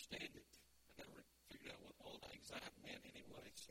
understand it. I never figured out what old anxiety meant anyway. So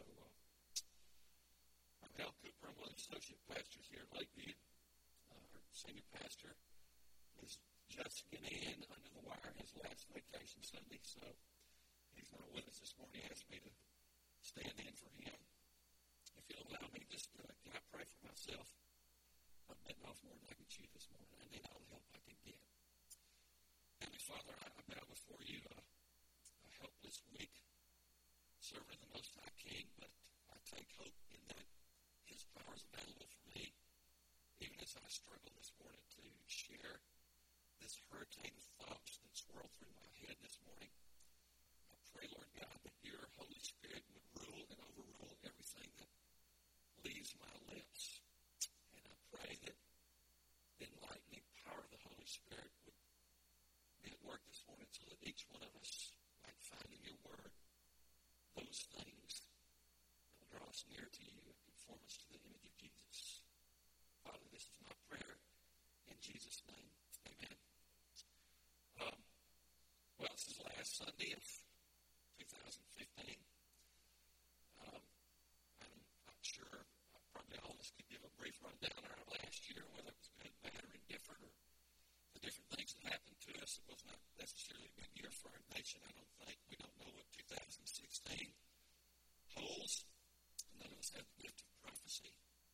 I'm Al Cooper. I'm one of the associate pastors here at Lakeview. Our senior pastor is just getting in under the wire his last vacation Sunday, so he's not with us this morning. He asked me to stand in for him. If you'll allow me, just can I pray for myself? I'm betting off more than I can chew this morning. I need all the help I can get. Heavenly Father, I bow before you a helpless, weak servant of the Most High King, but I take hope in that His power is available for me, even as I struggle this morning to share this hurricane of thoughts that swirl through my head this morning. I pray, Lord God, that your Holy Spirit would rule and overrule everything that leaves my lips. And I pray that the enlightening power of the Holy Spirit would be at work this morning so that each one of us might find in your word those things that will draw us near to you and conform us to the image of Jesus. Father, this is my prayer in Jesus' name. Amen. Well, this is the last Sunday of 2015. I'm not sure. Probably all of us could give a brief rundown of our last year, whether it was good, bad, or indifferent, or the different things that happened to us. It was not necessarily a good year for our nation, I don't think. We don't know what 2016 holds. None of us have the gift of prophecy.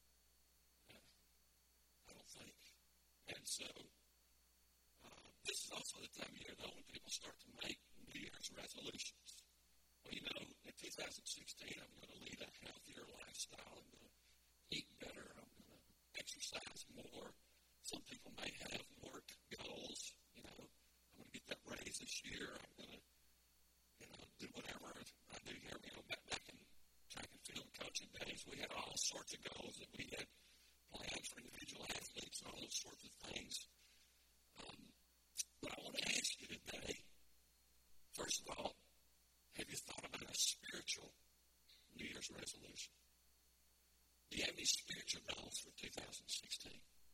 I don't think. And so, this is also the time of year, though, when people start to make New Year's resolutions. Well, you know, in 2016, I'm going to lead a healthier lifestyle. I'm going to eat better. I'm going to exercise more. Some people may have work goals. You know, I'm going to get that raise this year. I'm going to, do whatever I do here. Back in track and field coaching days, we had all sorts of goals that we had planned for individual athletes and all those sorts of things. But I want to ask you today, first of all, have you thought about a spiritual New Year's resolution? Do you have any spiritual goals for 2016?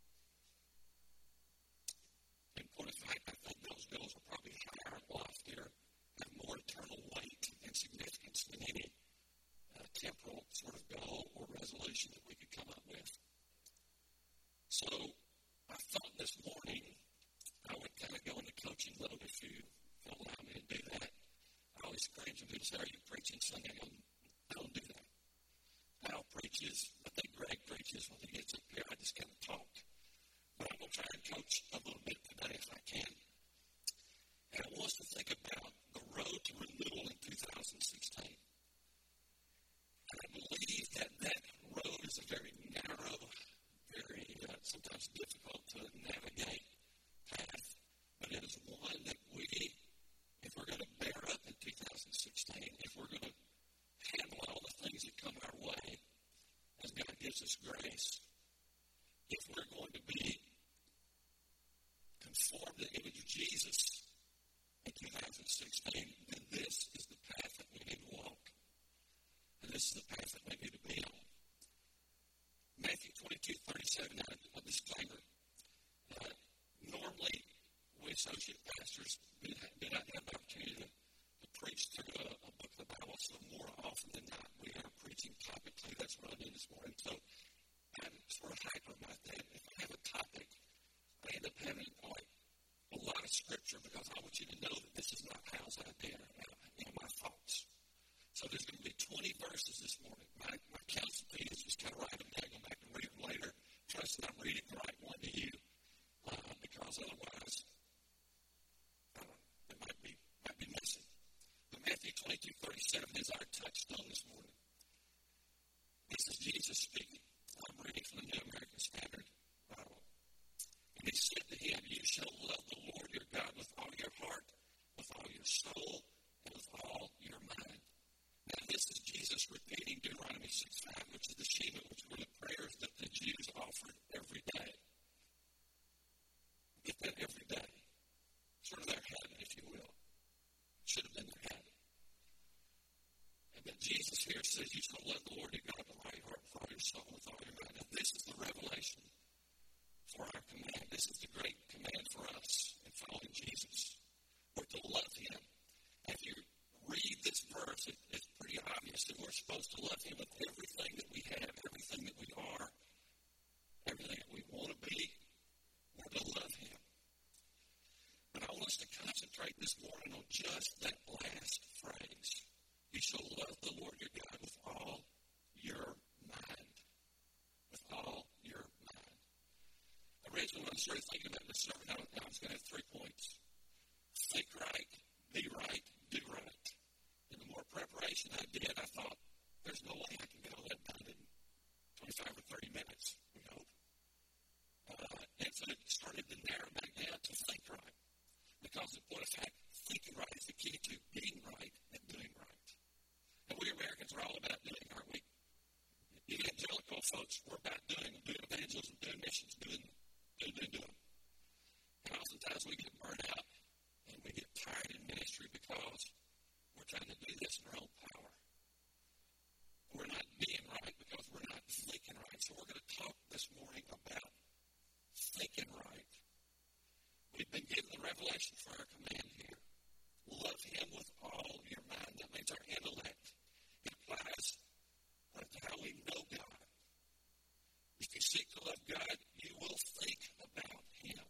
In point of fact, I think those goals are probably higher and loftier, have more eternal weight and significance than any temporal sort of goal or resolution that we could come up with. So I thought this morning I would kind of go into coaching mode if you allow me to do that. I always encourage them to say, are you preaching Sunday? I don't do that. Al preaches, I think Greg preaches when he gets up here. I just kind of talk. But I'm going to try and coach a little bit today if I can. And I want us to think about the road to renewal in 2016. And I believe that road is a very narrow, very sometimes difficult to navigate path, but it is one that we, if we're going to bear up in 2016, if we're going to handle all the things that come our way, as God gives us grace, if we're going to be conformed to the image of Jesus in 2016, then this is the path that we need to walk. And this is the path that we need to be on. Matthew 22:37, a disclaimer. Normally, we associate pastors do not have the opportunity to preach through a book of the Bible, so more often than not, we are preaching topically. That's what I did this morning. So I'm sort of hyper about that. If I have a topic, I end up having a lot of scripture because I want you to know that this is not Hal's idea, my thoughts. So there's going to be 20 verses this morning. My counsel to you is just kind of write them down, go back and read them later. Trust that I'm reading the right one to you. Because otherwise, it might be missing. But Matthew 22:37 is our touchstone this morning. This is Jesus speaking. I'm reading from the New American Standard Bible. And he said to him, you shall love the Lord your God with all your heart, with all your soul, and with all your mind. Now this is Jesus repeating Deuteronomy 6:5, which is the Shema, which were the prayers that the Jews offered every day. Get that every day. Sort of their habit, if you will. Should have been their habit. And then Jesus here says, you shall love the Lord your God with all your heart, with all your soul, with all your mind. And this is the revelation for our command. This is the great command for us in following Jesus. We're to love him. If you're concentrate this morning on just that last phrase. You shall love the Lord your God with all your mind. With all your mind. Originally, when I started thinking about this sermon, I was going to have 3 points. Think right, be right, do right. And the more preparation I did, I thought, there's no way I can get all that done in 25 or 30 minutes, we hope. And so it started to narrow back down to think right. Because in point of fact, thinking right is the key to being right and doing right. And we Americans are all about doing, aren't we? Evangelical folks, we're about doing evangelism, doing missions, doing. And oftentimes we get burned out and we get tired in ministry because we're trying to do this in our own power. We're not being right because we're not thinking right. So we're going to talk this morning about thinking right. We've been given the revelation for our command here. Love him with all your mind. That means our intellect. It applies to how we know God. If you seek to love God, you will think about him.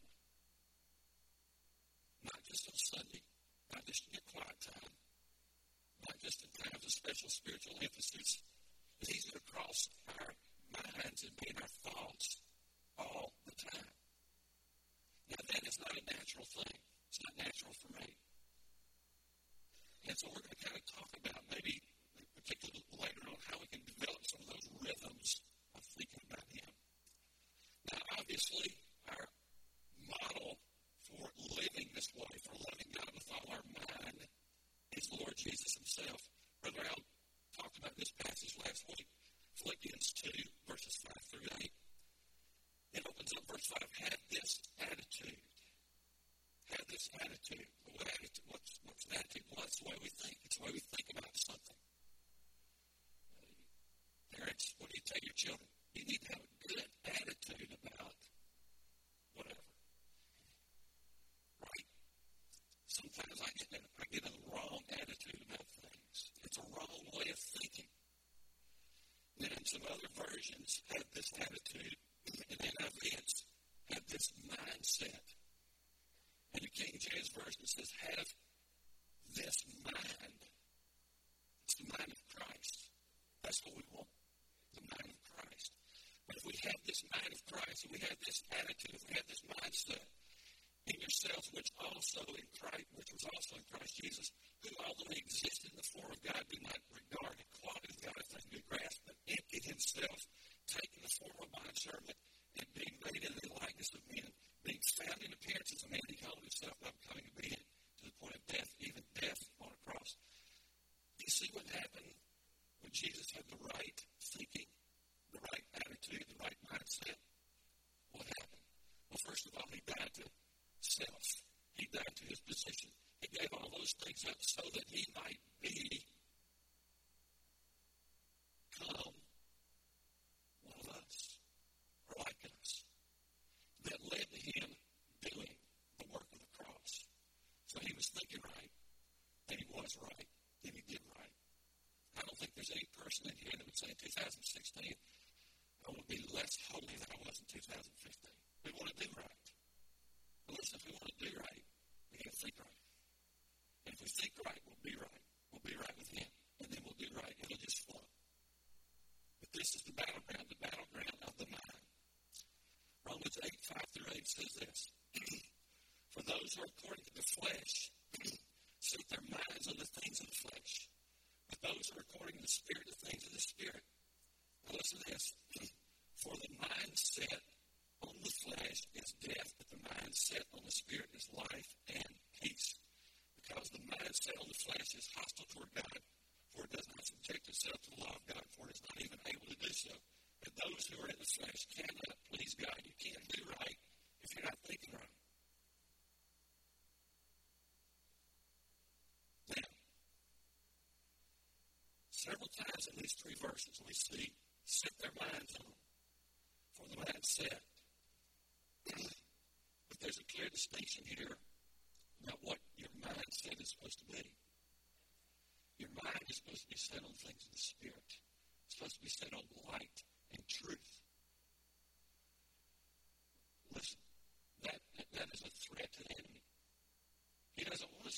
Not just on Sunday, not just in your quiet time, not just in times of special spiritual emphasis. He's going to cross our minds and be in our thoughts all the time. Now, that is not a natural thing. It's not natural for me. And so we're going to kind of talk about maybe, particularly later on, how we can develop some of those rhythms of thinking about him. Now, obviously, our model for living this way, for loving God with all our mind, is the Lord Jesus himself. Brother Al talked about this passage last week, Philippians 2, verses 5 through 8. It opens up verse 5, have this attitude. Have this attitude. What's an attitude? Well, that's the way we think. It's the way we think about something. Parents, what do you tell your children? You need to have a good attitude about whatever. Right? Sometimes I get a wrong attitude about things. It's a wrong way of thinking. Then in some other versions have this attitude. And then have this mindset. And the King James Version says, have this mind. It's the mind of Christ. That's what we want, the mind of Christ. But if we have this mind of Christ, if we have this attitude, if we have this mindset in yourselves, which was also in Christ Jesus, who although he existed in the form of God, did not regard equality with God a thing to be grasped, but emptied himself, taking the form of bondservant, and being made in the likeness of men, being found in appearance as a man, he humbled himself by becoming obedient to the point of death, even death on a cross. Do you see what happened when Jesus had the right thinking, the right attitude, the right mindset? What happened? Well, first of all, he died to self. He died to his position. He gave all those things up so that he might become one of us, or like us. That led to him doing the work of the cross. So he was thinking right, and he was right, and he did right. I don't think there's any person in here that would say in 2016, I want to be less holy than I was in 2015. We want to do right. But listen, if we want to do right, we got to think right. And if we think right, we'll be right. We'll be right with him. And then we'll do right. It'll just flow. But this is the battleground of the mind. Romans 8, 5 through 8 says this. For those who are according to the flesh, set their minds on the things of the flesh. But those who are according to the Spirit, the things of the Spirit. Now listen to this. For the mindset on the flesh is death, but the mindset on the Spirit is life and peace. Because the mindset on the flesh is hostile toward God, for it does not subject itself to the law of God, for it is not even able to do so. But those who are in the flesh cannot please God. You can't do right if you're not thinking right. Now, several times in these 3 verses we see set their minds on for the mindset. But there's a clear distinction here about what your mindset is supposed to be. Your mind is supposed to be set on things of the Spirit. It's supposed to be set on light and truth. Listen, that is a threat to the enemy. He doesn't want us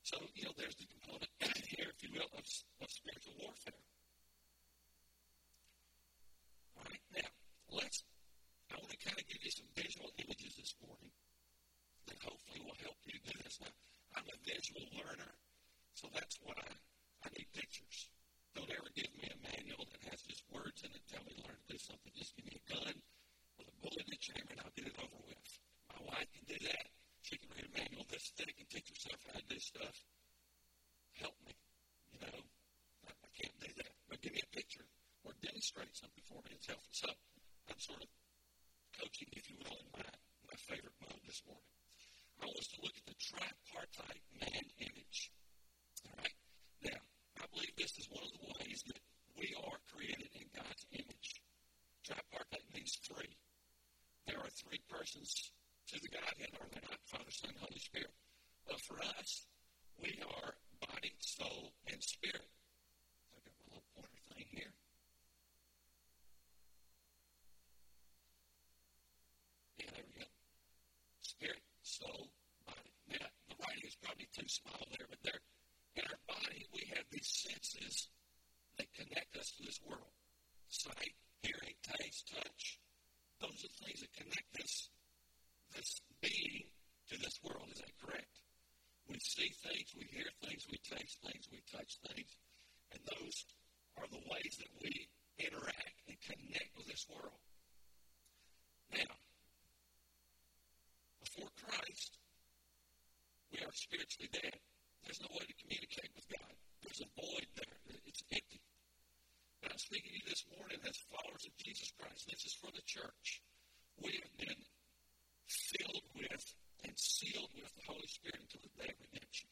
So, there's the component here, if you will, of spiritual warfare. All right, now, I want to kind of give you some visual images this morning that hopefully will help you do this. Now, I'm a visual learner, so that's what I need pictures. Don't ever give me a manual that has just words in it, tell me to learn to do something. Just give me a gun with a bullet in its chamber and I'll get it over with. My wife can do that. She can read a manual this thick and teach herself how to do stuff. Help me. I can't do that. But give me a picture or demonstrate something for me. It's helpful. So I'm sort of coaching, if you will, in my favorite mode this morning. I want us to look at the tripartite man image. All right? Now, I believe this is one of the ways that we are created in God's image. Tripartite means three. There are three persons to the Godhead, are they not? Father, Son, Holy Spirit. But for us, we are body, soul, and spirit. I've got my little pointer thing here. Yeah, there we go. Spirit, soul, body. Now, the writing is probably too small there, but there, in our body, we have these senses that connect us to this world. Sight, hearing, taste, touch. Those are the things that connect this being to this world. Is that correct? We see things, we hear things, we taste things, we touch things. And those are the ways that we interact and connect with this world. Now, before Christ, we are spiritually dead. There's no way to communicate with God. There's a void there. It's empty. But I'm speaking to you this morning as followers of Jesus Christ. This is for the church. We have been filled with and sealed with the Holy Spirit until the day of redemption.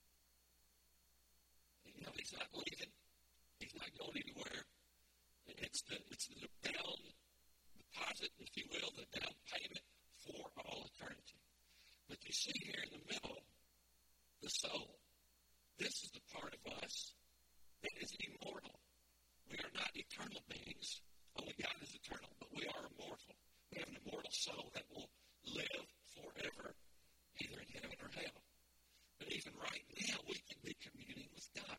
He's not leaving. He's not going anywhere. It's the down deposit, if you will, the down payment for all eternity. But you see here in the middle, the soul. This is the part of us that is immortal. We are not eternal beings. Only God is eternal, but we are immortal. We have an immortal soul that will live forever, either in heaven or hell. But even right now, we can be communing with God.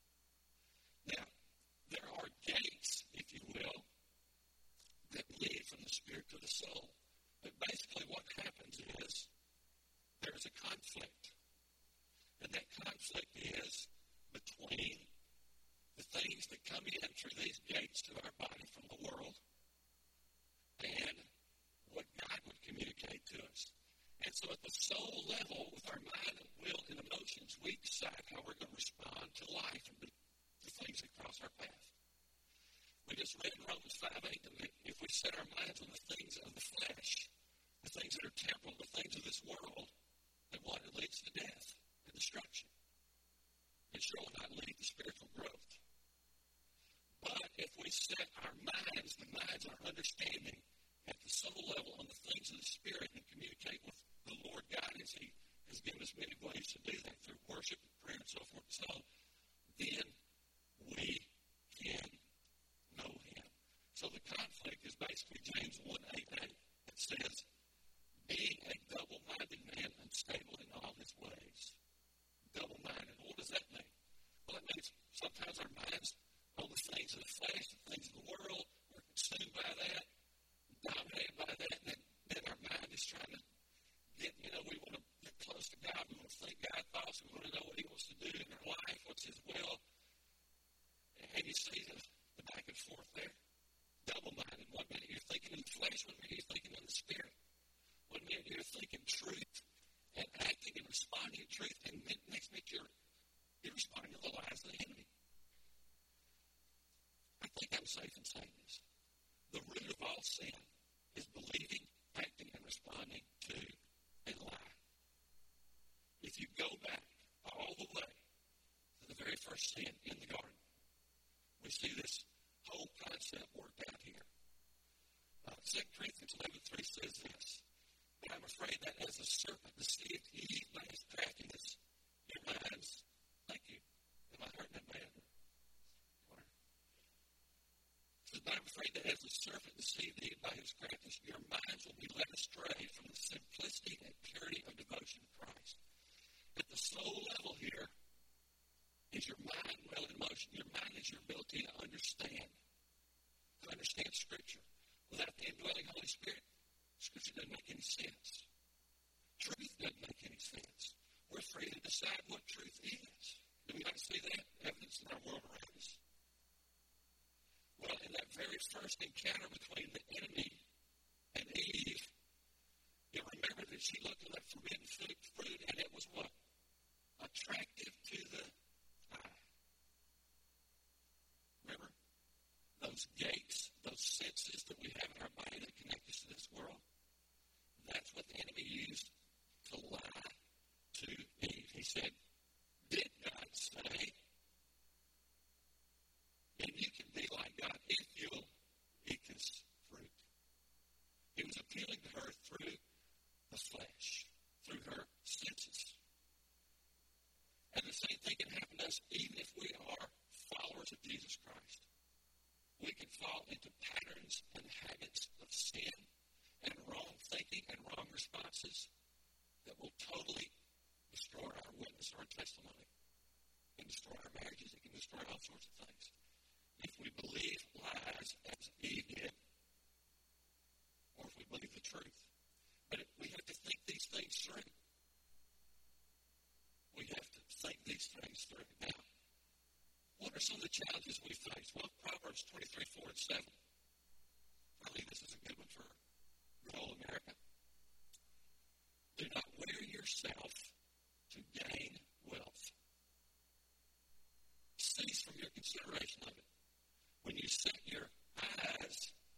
Now, there are gates, if you will, that lead from the spirit to the soul. But basically what happens is there is a conflict. And that conflict is between the things that come in through these gates to our body from the world and what God would communicate to us. And so at the soul level, with our mind and will and emotions, we decide how we're going to respond to life and the things that cross our path. We just read in Romans 5:8 that if we set our minds on the things of the flesh, the things that are temporal, the things of this world, then what? It leads to death and destruction. It sure will not lead to spiritual growth. But if we set our minds, our understanding at the soul level on the things of the Spirit and communicate with the Lord God as He has given us many ways to do that through worship and prayer and so forth and so on, then we can know Him. So the conflict is basically James 1:8. It says, being a double-minded man, unstable in all his ways. Double-minded. What does that mean? Well, it means sometimes our minds on the things of the flesh, the things of the world, we're consumed by that, dominated by that, and then our mind is trying to get, we want to get close to God, we want to think God thoughts, we want to know what He wants to do in our life, what's His will. And you see the back and forth there. Double-minded. One minute you're thinking in the flesh, one minute you're thinking in the Spirit. One minute you're thinking truth and acting and responding in truth, and next minute you're responding to the lies of the enemy. I think I'm safe in saying this. The root of all sin is believing, acting, and responding to a lie. If you go back all the way to the very first sin in the garden, we see this whole concept worked out here. 2 Corinthians 11:3 says this, but I'm afraid that as the serpent deceived Eve by his craftiness, your minds, thank you. Am I hurting that man? But I'm afraid that as the serpent deceived Eve by his craftiness, your minds will be led astray from the simplicity and purity of devotion to Christ. At the soul level here, decide what truth is. Do we not see that evidence in our world around us? Well, in that very first encounter between the enemy and Eve, you remember that she looked at that forbidden fruit, and it was what? Attractive to the eye. Remember? Those gates, those senses that we have in our body that connect us to this world, that's what the enemy used to lie to Eve. He said, did God say, and you can be like God if you'll eat this fruit? He was appealing to her through the flesh, through her senses. And the same thing can happen to us even if we are followers of Jesus Christ. We can fall into patterns and habits of sin and wrong thinking and wrong responses that will totally destroy our witness or our testimony. It can destroy our marriages. It can destroy all sorts of things. If we believe lies as Eve did, or if we believe the truth. But we have to think these things through. We have to think these things through. Now, what are some of the challenges we face? Well, Proverbs 23:4-7. I think this is a good one for rural America. Do not wear yourself to gain wealth. Cease from your consideration of it. When you set your eyes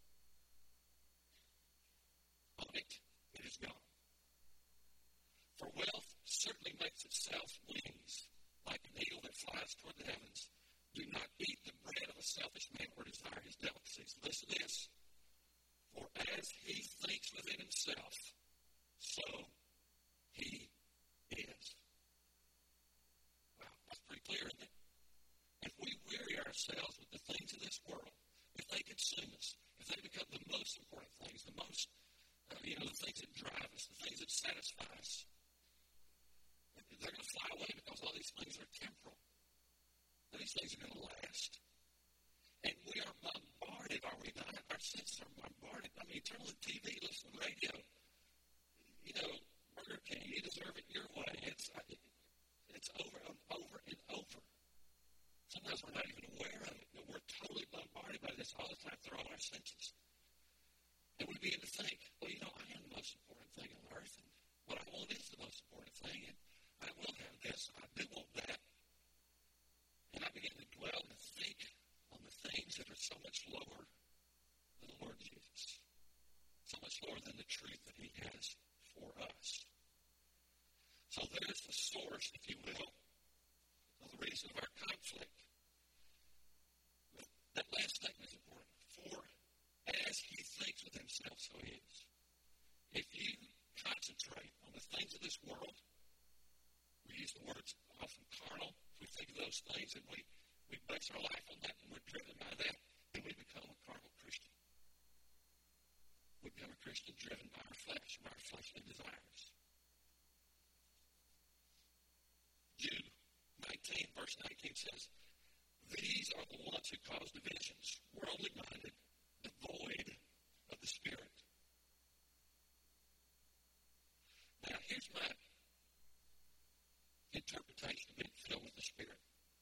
on it, it is gone. For wealth certainly makes itself wings, like an eagle that flies toward the heavens. Do not eat the bread of a selfish man or desire his delicacies. Listen to this. For as he thinks within himself, so he is. Wow, that's pretty clear, isn't it? If we weary ourselves with the things of this world, if they consume us, if they become the most important things, the most, the things that drive us, the things that satisfy us, they're going to fly away because all these things are temporal. And these things are going to last. And we are bombarded, are we not? Our senses are bombarded. I mean, turn on the TV, listen to the radio. Burger King, you deserve it your way. It's over and over and over. Sometimes we're not even aware of it, but we're totally bombarded by this all the time through all our senses. And we begin to think, well, I am the most important thing on earth, and what I want is the most important thing, and I will have this, I do want that. And I begin to dwell and think on the things that are so much lower than the Lord Jesus, so much lower than the truth that he has for us. So there's the source, if you will, of the reason of our conflict. That last statement is important. For as he thinks with himself, so he is. If you concentrate on the things of this world, we use the words often carnal. If we think of those things and we base our life on that and we're driven by that, then we become a carnal Christian. We become a Christian driven by our flesh and our fleshly desires. Jude 19, verse 19 says, these are the ones who cause divisions, worldly minded, devoid of the Spirit. Now, here's my interpretation of being filled with the Spirit.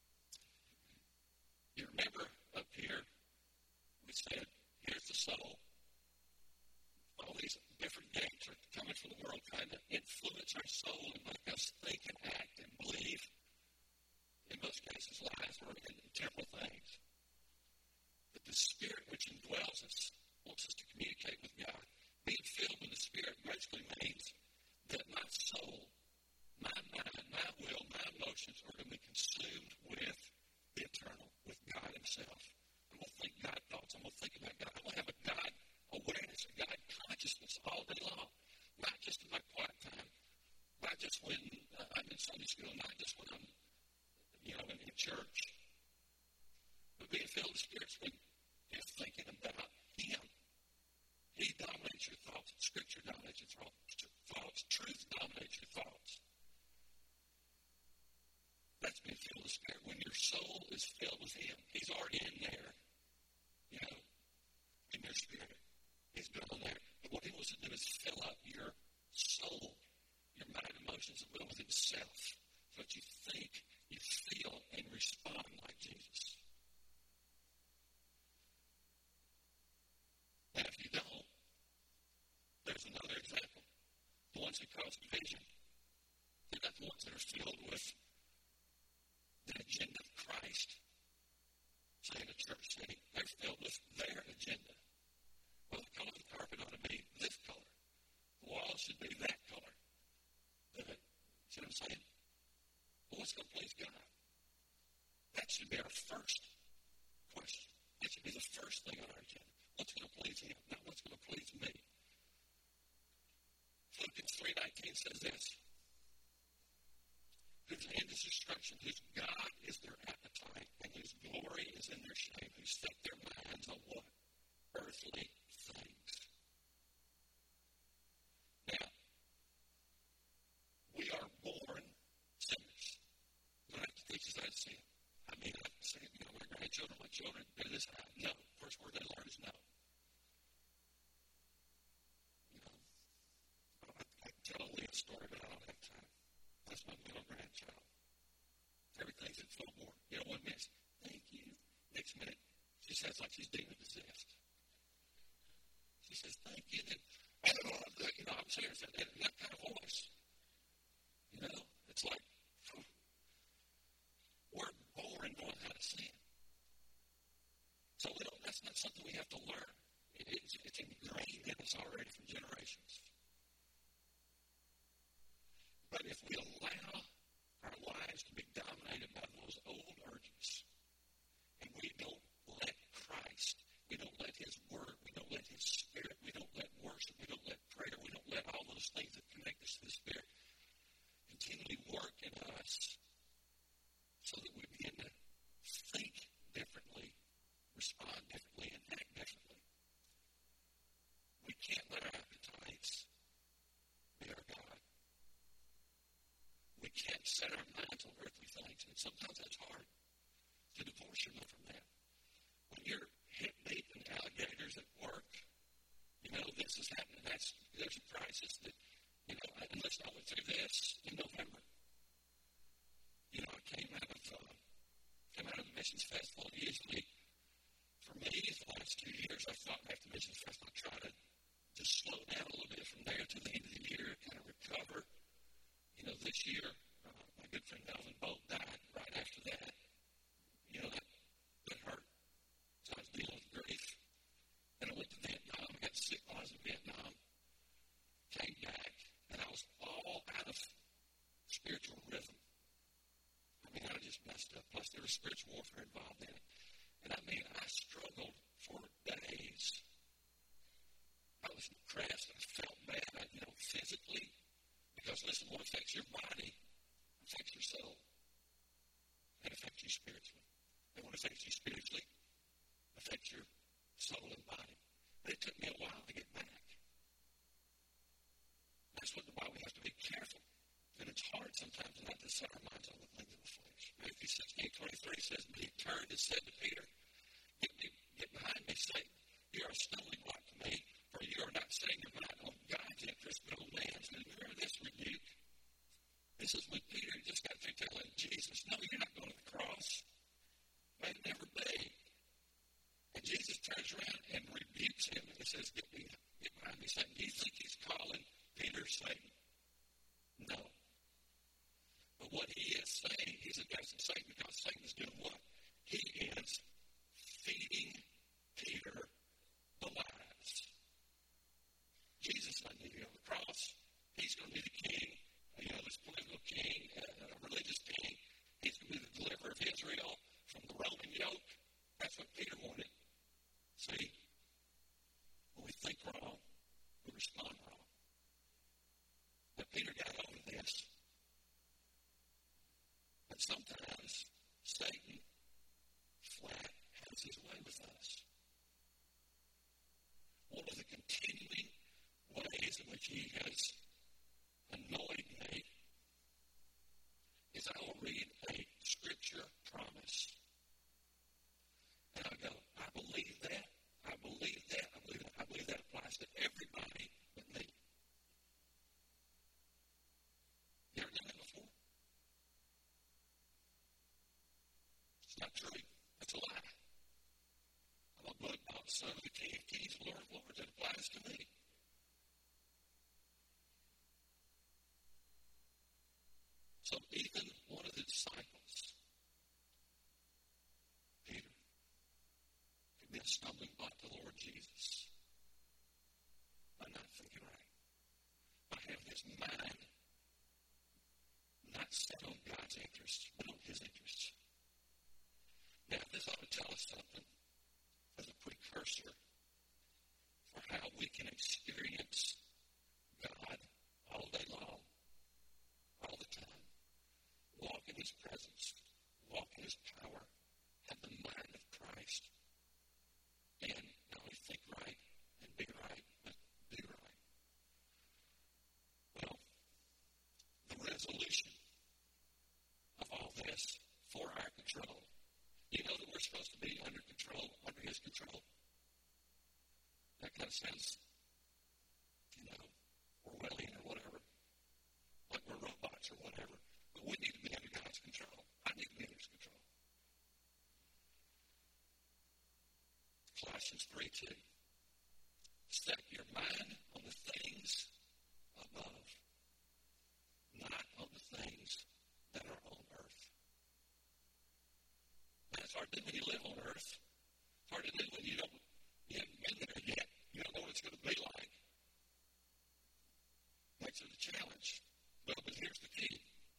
You remember up here, we said, here's the soul. All these different gates are coming from the world trying to influence our soul and make us think and act and believe, in most cases, lies or in temporal things. But the Spirit which indwells us wants us to communicate with God. Being filled with the Spirit basically means that my soul, my mind, my will, my emotions are going to be consumed with the eternal, with God himself. I'm going to think God thoughts. I'm going to think about God. I'm going to have a God awareness, a God consciousness all day long. Not just in my quiet time. Not just when I'm in Sunday school. Not just when I'm, in church. But being filled with the Spirit's when you're thinking about him. He dominates your thoughts. Scripture dominates your thoughts. Truth dominates your thoughts. That's being filled with the Spirit. When your soul is filled with him, he's already in there. In your spirit. He's built there. But what he wants to do is fill up your soul, your mind, emotions, and will with himself. so that you think, you feel, and respond like Jesus. And if you don't, there's another example. The ones who cause division, they're not the ones that are filled with the agenda of Christ. Say in a church setting, they're filled with their agenda. Well, the color of the carpet ought to be this color. The walls should be that color. See what I'm saying? Well, what's going to please God? That should be our first question. That should be the first thing on our agenda. What's going to please Him, not what's going to please me. Philippians 3:19 says this: whose end is destruction, whose God is their appetite, and whose glory is in their shame, who set their minds on what? Earthly things. Now, we are born sinners. You don't have to teach us how to sin. I mean, I say, my grandchildren, my children, do this. No. First word they learn is no. I can tell Lee a story, but I don't have time. That's my middle grandchild. Everything's in full bore. One minute, thank you. Next minute, she says like she's demon possessed. She says, thank you. And then, I'm serious. And that kind of voice, it's like, we're born knowing how to sin. So that's not something we have to learn. It's ingrained in us already from generations. But if we allow our lives to be dominated by those old urges, and we don't let Christ, we don't let His Word, we don't let His Spirit, we don't let worship, we don't let prayer, we don't let all those things that connect us to the Spirit continually work in us so that we begin to think differently, respond differently, and act differently. We can't let our appetites be our God. We can't set our minds on earthly things, and sometimes that's hard to divorce yourself from that. When you're hip deep in alligators at work, this is happening. There's a crisis that, and listen, I went through this in November. I came out of the Missions Festival. Usually, for me, the last 2 years, I thought after the Missions Festival, I'd try to just slow down a little bit from there to the end of the year, kind of recover. This year, my good friend Melvin Bolt died right after that. That hurt. So I was dealing with grief. Then I went to Vietnam. I got sick while I was in Vietnam. Came back, and I was all out of spiritual rhythm. I just messed up. Plus, there was spiritual warfare involved in it. And I struggled for days. I was depressed. I felt bad, physically. Because, listen, what affects your body affects your soul. And affects you spiritually. And what affects you spiritually affects your soul and body. But it took me a while to get back. That's why we have to be careful. And it's hard sometimes not to set our minds on the things of the flesh. Matthew 16:23 says, but he turned and said to Peter, get behind me, Satan. You are a stumbling block to me, for you are not setting your mind on God's interest, but on man's. And remember this rebuke? This is when Peter just got through telling Jesus, no, you're not going to the cross. May it never be. And Jesus turns around and rebukes him, and he says, get behind me, Satan. Do you think he's calling Peter Satan? No. But what he is saying, he's addressing Satan because Satan is doing what? He is feeding Peter the lies. Jesus is not going to be on the cross. He's going to be the king, this political king, a religious king. He's going to be the deliverer of Israel from the Roman yoke. That's what Peter wanted. See, when we think wrong, we respond wrong. But Peter got over this. But sometimes Satan Son of the King of Kings, Lord of Lords. It applies to me. So even one of the disciples, Peter, could be a stumbling block to the Lord Jesus by not thinking right, by having his mind not set on God's interests, but on his interests. Now, this ought to tell us something as a precursor for how we can experience God all day long, all the time. Walk in his presence, walk in his power, have the mind of Christ, and not only think right and be right, but do right. Well, the resolution of all this for our control. You know that we're supposed to be under control, under his control. That kind of sounds, Orwellian or whatever, like we're robots or whatever. But we need to be under God's control. I need to be under his control. Colossians 3:2. Set your mind on the things above, not on the things that are on earth. Now, it's hard to do when you live on earth. It's hard to do when you haven't been there yet. You don't know what it's going to be like. Makes it a challenge. But here's the key.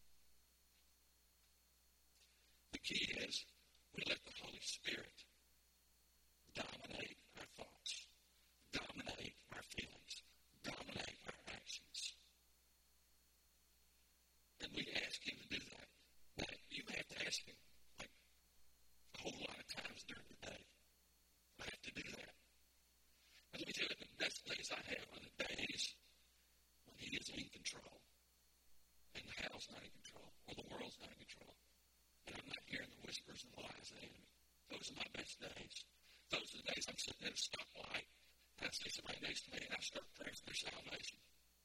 The key is we let the Holy Spirit dominate our thoughts, dominate our feelings, dominate our actions. And we ask him to do that. Now, you may have to ask him, like, a whole lot of times during the day. I have to do that. And let me tell you, the best days I have are the days when he is in control, and the house not in control, or the world's not in control, and I'm not hearing the whispers and the lies of the enemy. Those are my best days. Those are the days I'm sitting at a stoplight, and I see somebody next to me, and I start praying for their salvation.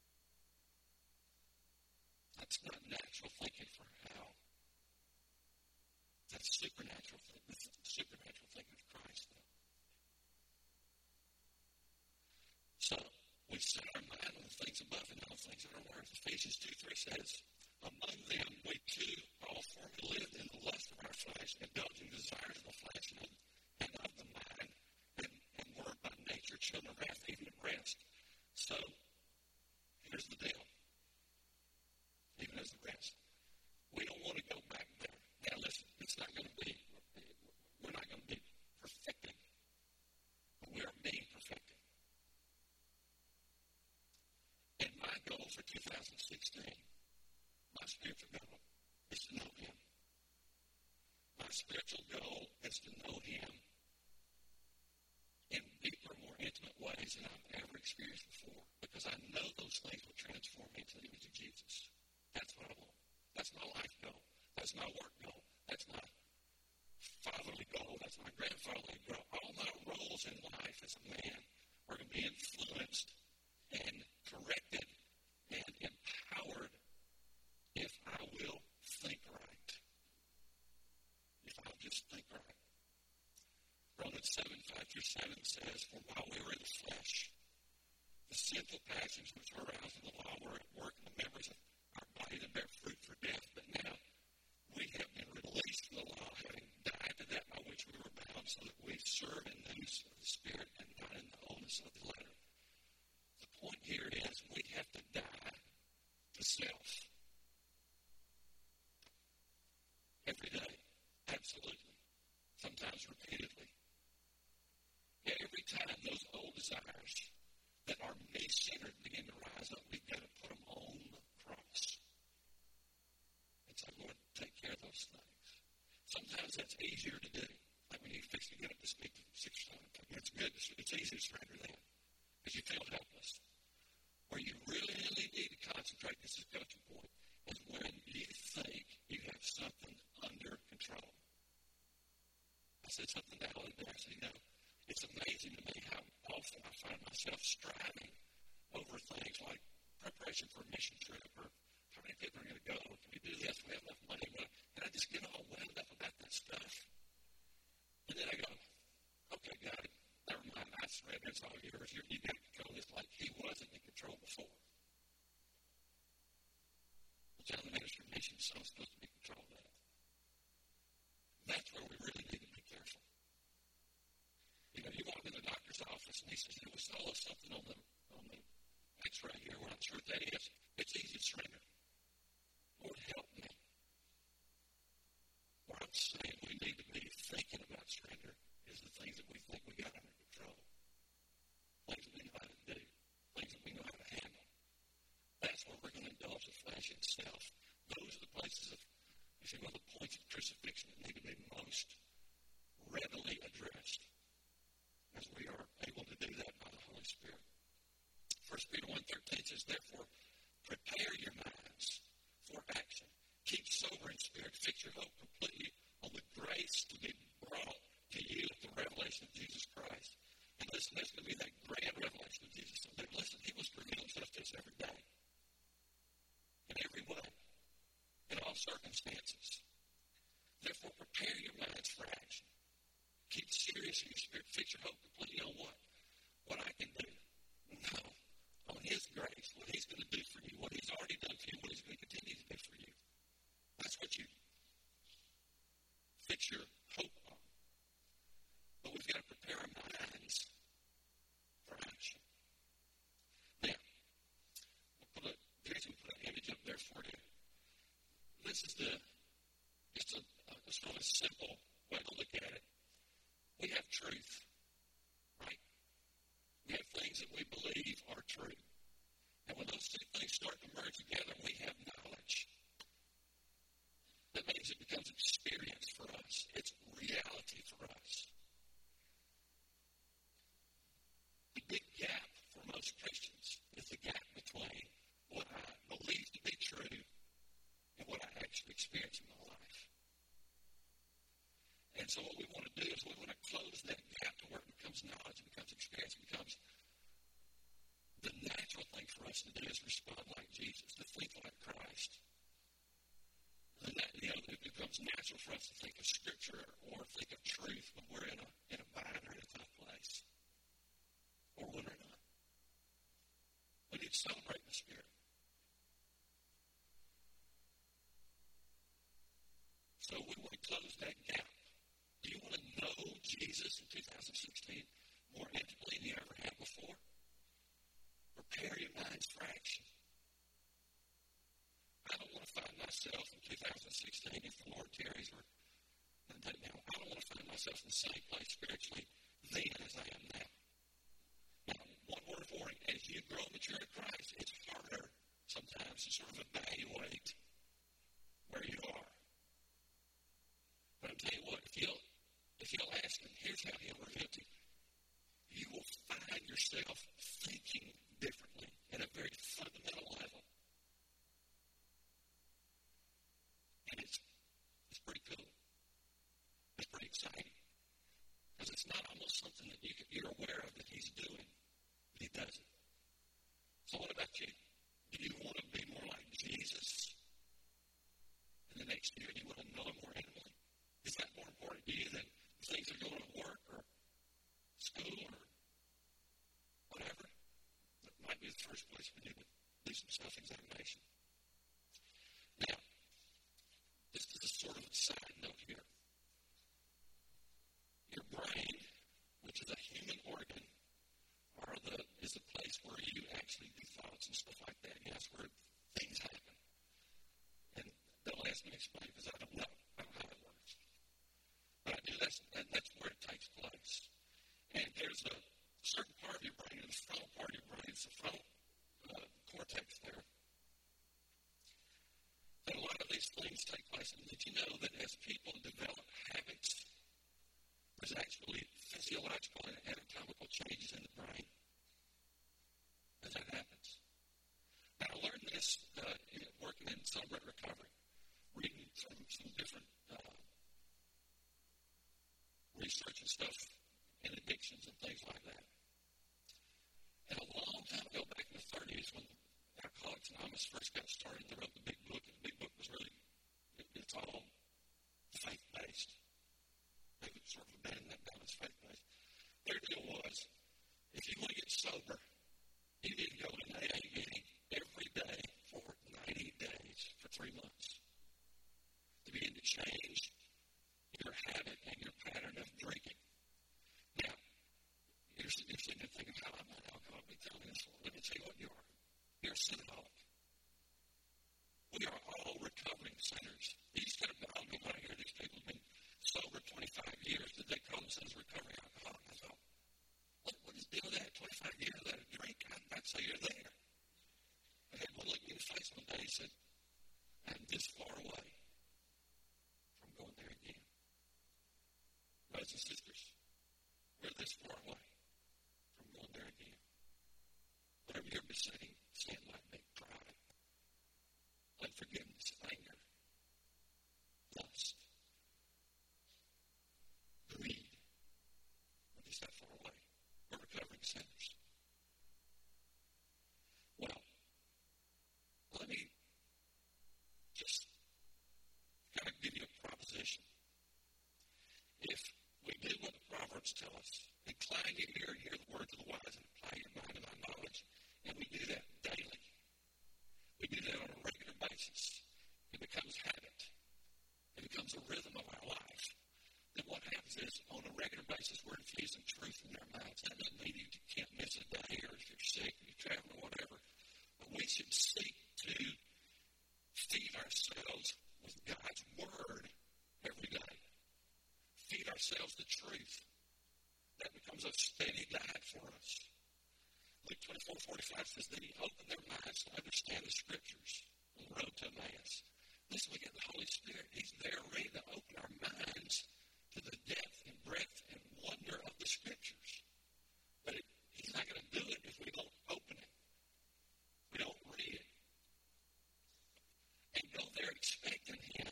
That's not natural thinking for how. That's supernatural thinking. This is the supernatural thinking of Christ, though. So, we set our mind on the things above and not on the things that are on earth. Ephesians 2:3 says, among them we too all formerly lived in the lust of our flesh, indulging desires of the flesh and of the mind, and were by nature children of wrath, even of rest. So, here's the deal. Even as the rest. We don't want to go back there. Now listen, we're not going to be perfected, but we are being perfected. And my goal for 2016, my spiritual goal, is to know him. My spiritual goal is to know him in deeper, more intimate ways than I've ever experienced before, because I know those things will transform me into the image of Jesus. That's what I want. That's my life goal. That's my work goal. That's my fatherly goal. That's my grandfatherly goal. All my roles in life as a man are going to be influenced and corrected and empowered if I will think right. If I'll just think right. Romans 7:5-7 says, for while we were in the flesh, the sinful passions which were aroused in the law were at work in the members of our body to bear fruit for death. But now we have been released from the law, having died to that by which we were bound, so that we serve in the newness of the Spirit and not in the oldness of the letter. The point here is we have to die to self. Every day. Absolutely. Sometimes repeatedly. Every time those old desires that are me-centered begin to rise up, we've got to put them on the cross. And say, Lord, take care of those things. Sometimes that's easier to do. Like when you fix to get up to speak to 6 times. It's good. It's easy to surrender that. Because you feel helpless. Where you really need to concentrate, this is the coaching point, is when you think you have something under control. I said something to Alan there. I said, it's amazing to me how often I find myself striving over things like preparation for a mission trip, or how many people are going to go, or can we do this, we have enough money, and I just get all wound up about that stuff. And then I go, okay, God, never mind, surrender is the things that we think we got under control. Things that we know how to do. Things that we know how to handle. That's where we're going to indulge the flesh itself. Those are the places of, you see, one of the points of crucifixion that need to be most readily addressed as we are able to do that by the Holy Spirit. 1 Peter 1:13 says, therefore, prepare your minds for action. Keep sober in spirit. Fix your hope completely on the grace to be brought to you at the revelation of Jesus Christ. And listen, there's going to be that grand revelation of Jesus. So listen, he was revealing himself to us every day. In every way. In all circumstances. Therefore, prepare your minds for action. Keep serious in your spirit. Fix your hope completely on what? What I can do. No. On his grace. What he's going to do for you. What he's already done for you. What he's going to continue to do for you. That's what you fix your hope on. But we've got to prepare our minds for action. Now, Jason put an image up there for you. This is just a sort of simple way to look at it. We have truth, right? We have things that we believe are true. And when those two things start to merge together, we have knowledge. That means it becomes experience for us. It's reality for us. The big gap for most Christians is the gap between what I believe to be true and what I actually experience in my life. And so what we want to do is we want to close that gap to where it becomes knowledge, it becomes experience, it becomes the natural thing for us to do is respond like Jesus, to think like Christ. And that, it becomes natural for us to think of Scripture or think of truth when we're in a bind or in a tough place. Or when we're not. We need to celebrate the Spirit. So we want to close that gap. Do you want to know Jesus in 2016 more intimately than you ever have before? Prepare your minds for action. I don't want to find myself in 2016, if the Lord tarries, or now, I don't want to find myself in the same place spiritually then as I am now. Now, one word of warning, as you grow mature in Christ, it's harder sometimes to sort of evaluate where you are. But I'll tell you what, if you'll ask him, here's how he'll reveal to you. You will find yourself thinking differently at a very fundamental level. And it's pretty cool. It's pretty exciting. Because it's not almost something that you're aware of that he's doing, but he doesn't. So what about you? Do you want to be more like Jesus in the next year? Do you want to know him more intimately? Is that more important to you than things that are going to work or school or whatever? That might be the first place we need to do some self-examination. Now, this is a sort of a side note here. Your brain, which is a human organ, is a place where you actually do thoughts and stuff like that. And that's where things happen. And don't ask me to explain because I don't know how it works. But I do. That's where it takes place. And there's a certain part of your brain, the frontal part of your brain, it's the frontal cortex there. And a lot of these things take place. And did you know that as people develop habits, there's actually physiological and anatomical changes in the brain as that happens? Now, I learned this working in Celebrate Recovery, reading some different research and stuff in addictions and things like that. And a long time ago, back in the 30s, when Alcoholics Anonymous first got started, they wrote the big book, and the big book was really, it's all faith-based. They would sort of abandon that down as faith-based. Their deal was, if you want to get sober, you need to go to an AA meeting every day for 90 days for 3 months to begin to change your habit and your pattern of drinking. Now, you're sitting there thinking, how am I an alcoholic? Tell me this. Let me tell you what you are. You're a synaholic. We are all recovering sinners. These kind of, I don't know when I hear these people have been sober 25 years. Did they my son's a recovering alcoholic. I thought, what is the deal with that? 25 years without a drink? I'd say you're there. I had one look me in the face one day. He said, I'm this far away from going there again. Brothers and sisters, we're this far away from going there again. Whatever you're besetting, sin might be pride, unforgiveness, anger, lust, greed. We're just that far away. We're recovering sinners. Well, let me just kind of give you a proposition. If we do what the Proverbs tell us, incline your ear and hear the words of the wise and apply your mind to my knowledge, and we do that daily. We do that on a regular basis. It becomes habit. It becomes a rhythm of our life. Then what happens is, on a regular basis, we're infusing truth in our minds. That doesn't mean you can't miss a day, or if you're sick, or you're traveling, or whatever. But we should seek to feed ourselves with God's Word every day. Feed ourselves the truth. That becomes a steady diet for us. Luke 24:45 says, then he opened their minds to understand the Scriptures on the road to Emmaus. Listen, we get the Holy Spirit. He's there ready to open our minds to the depth and breadth and wonder of the Scriptures. But he's not going to do it if we don't open it. We don't read it. And go there expecting him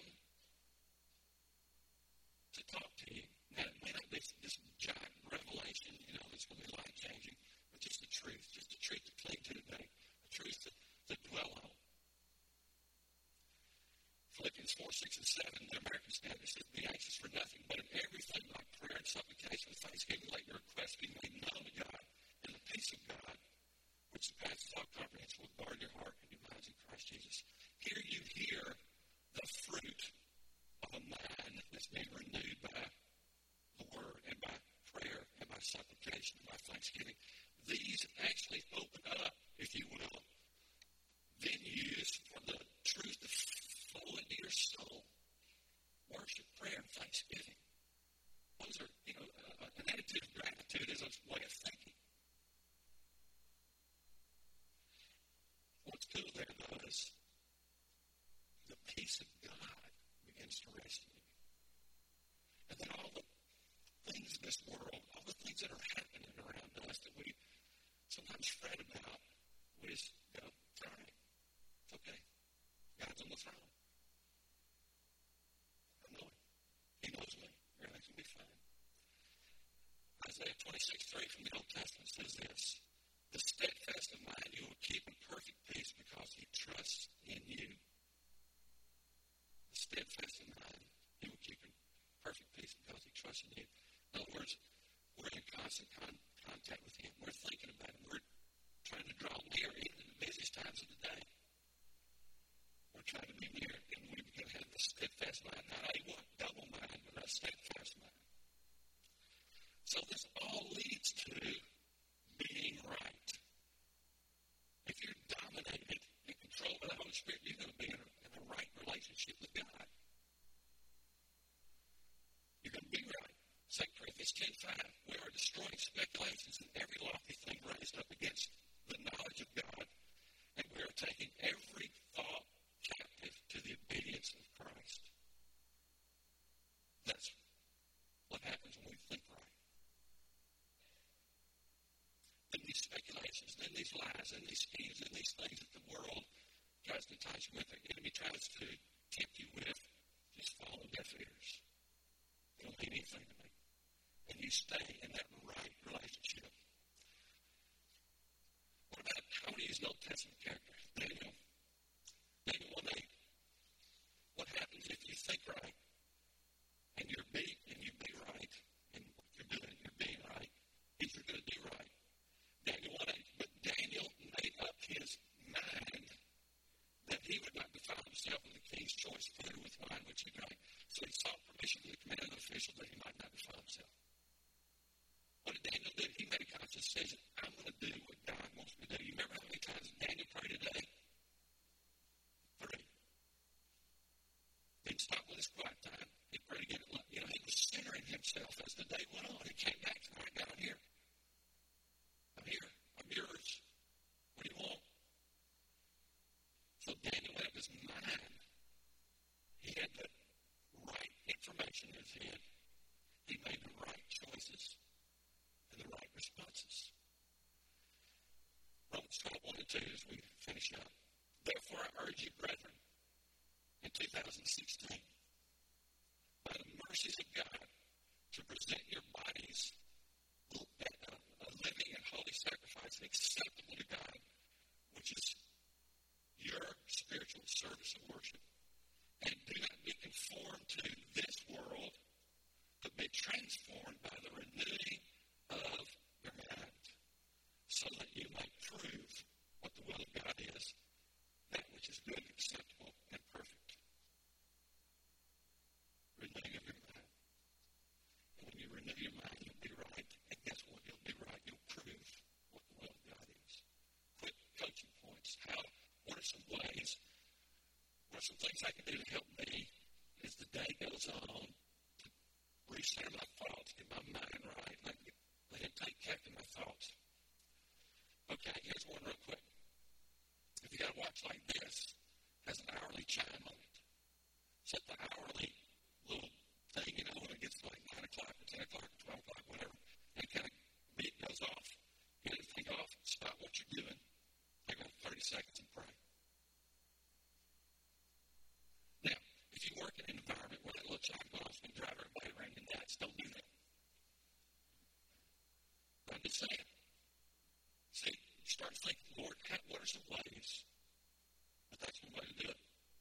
to talk to you. Now, it may not be this giant revelation, it's going to be life-changing, but just the truth to cling to today, the truth to dwell on. Philippians 4:6 and 7, the American Standard says, be anxious for nothing, but in everything by prayer and supplication with thanksgiving, let your requests be made known to God, and the peace of God, which surpasses all comprehension, will guard your heart and your minds in Christ Jesus. Here you hear the fruit of a mind that's being renewed by the Word and by prayer and by supplication and by thanksgiving. These actually open up, if you will, venues for the truth to flow into your soul. Worship, prayer, and thanksgiving. Those are, an attitude of gratitude is a way of thinking. What's cool there, though, is the peace of God begins to rest in you. And then all the things in this world, all the things that are happening around us that we sometimes fret about, we just go, it's all right. It's okay. God's on the throne. I know Him. He knows me. Everything's going to be fine. Isaiah 26:3 from the Old Testament says this, the steadfast of mind you will keep in perfect peace because he trusts in you. The steadfast of mind you will keep in perfect peace because he trusts in you. In other words, we're in constant contact with him. We're thinking about him. We're trying to draw near even in the busiest times of the day. We're trying to be near, and we begin to have the steadfast mind. Not a double mind, but a steadfast mind. So this all leads to being right. If you're dominated and controlled by the Holy Spirit, you're going to be in a right relationship with God. You're going to be right. 2 Corinthians 10:5, we are destroying speculations and every lofty thing raised up against the knowledge of God, and we are taking every thought captive to the obedience of Christ. That's what happens when we think right. Then these speculations, then these lies, and these schemes, and these things that the world tries to entice you with, the enemy tries to tempt you with, just fall on deaf ears. It don't mean anything to me. And you stay in that right relationship. What about, I want to use an Old Testament character, Daniel. Daniel 1:8. What happens if you think right, and you be right, and what you're doing, you're being right, if you're going to do right? Daniel 1:8. But Daniel made up his mind that he would not defile himself with the king's choice food or with wine which he drank. So he sought permission from the commanding official that he might not defile himself. What did Daniel do? He made a conscious decision. I'm going to do what God wants me to do. You remember how many times Daniel prayed a day? 3. Didn't stop with his quiet time. He prayed again. He was centering himself as the day went on. He came back to, all right, God, I'm here. I'm here. I'm yours. What do you want? So Daniel made up his mind. He had the right information in his head. He made the right choices and the right responses. Romans 12:1-2 as we finish up. Therefore, I urge you, brethren, in 2016, by the mercies of God, to present your bodies a living and holy sacrifice acceptable to God, which is your spiritual service of worship. And do not be conformed to this world, but be transformed by the renewing of your mind, so that you may prove what the will of God is, that which is good, acceptable, and perfect. Renewing of your mind. And when you renew your mind, you'll be right. And guess what? You'll be right. You'll prove what the will of God is. Quick coaching points. What are some ways? What are some things I can do to help me as the day goes on to recenter my thoughts, get my mind right, let it take captive my thoughts? Okay, here's one real quick. If you got a watch like this, it has an hourly chime on it. Set the hourly little thing, when it gets to like 9 o'clock or 10 o'clock or 12 o'clock, whatever, and it kind of beat goes off. Get everything off, stop what you're doing, take about 30 seconds and pray. Now, if you work in an environment where that little chime goes off and drive everybody around your nuts, don't do that. But I'm just saying. See, you start thinking, Lord, what are some ways? But that's one way to do it.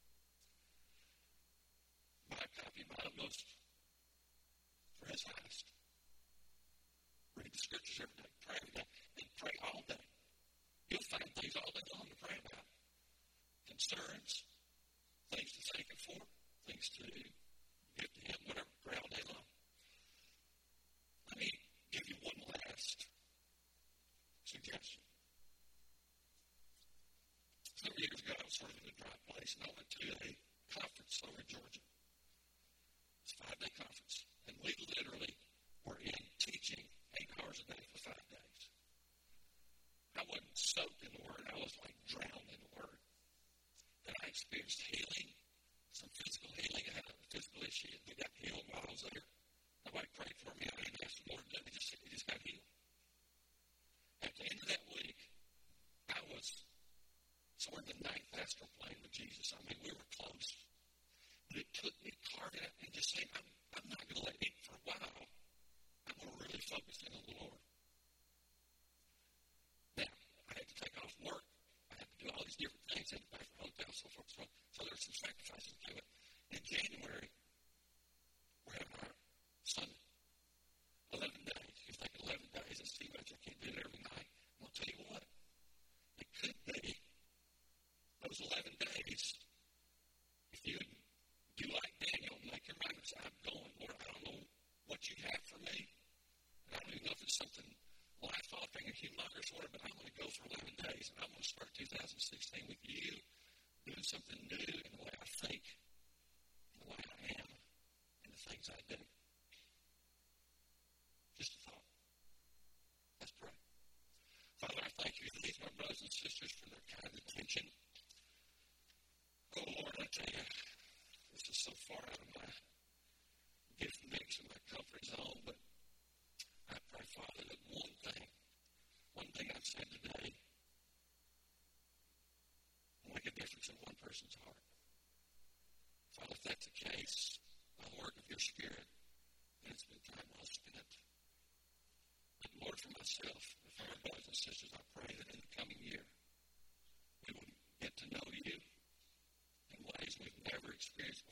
Buy a copy of my utmost for his highest. Read the scriptures every day. Pray every day. And pray all day. You'll find things all day long to pray about. Concerns, things to thank him for, things to give to him, whatever. Pray all day long. Let me give you one last suggestion. Several years ago, I was sort of in a dry place, and I went to a conference over in Georgia. It's a 5-day conference, and we literally were in teaching 8 hours a day for 5 days. I wasn't soaked in the Word. I was like drowned in the Word. And I experienced healing, some physical healing. I had a physical issue that got healed while I was there. Nobody prayed for me. I didn't ask the Lord to do it. It just got healed. At the end of that week, I was sort of the 9th astral plane with Jesus. I mean, we were close. But it took me carving out and just saying, I'm not going to let it for a while. I'm going to really focus in on the Lord. Now, I had to take off work. I had to do all these different things. I had to pay for hotels, so forth. So there were some sacrifices to it. In January, we're having our Sunday. 11 days. You're thinking 11 days. It's too much. I can't do it every night. I'll tell you what. It could be those 11 days. If you do like Daniel, make your mind up. I'm going, Lord, I don't know what you have for me. And I don't even know if it's something life-altering and humongous, but I'm going to go for 11 days. And I'm going to start 2016 with you doing something new in the way I think, in the way I am, and the things I do. Just a thought. Let's pray. Father, I thank you for these, my brothers and sisters, for their kind attention. Oh, Lord, I tell you, this is so far out of my gift mix and my comfort zone, but I pray, Father, that one thing I've said today will make a difference in one person's heart. Father, if that's the case, by the work of your Spirit, then it's been time well spent. But Lord, for myself, and for our brothers and sisters, I pray that in the coming year, we will get to know you in ways we've never experienced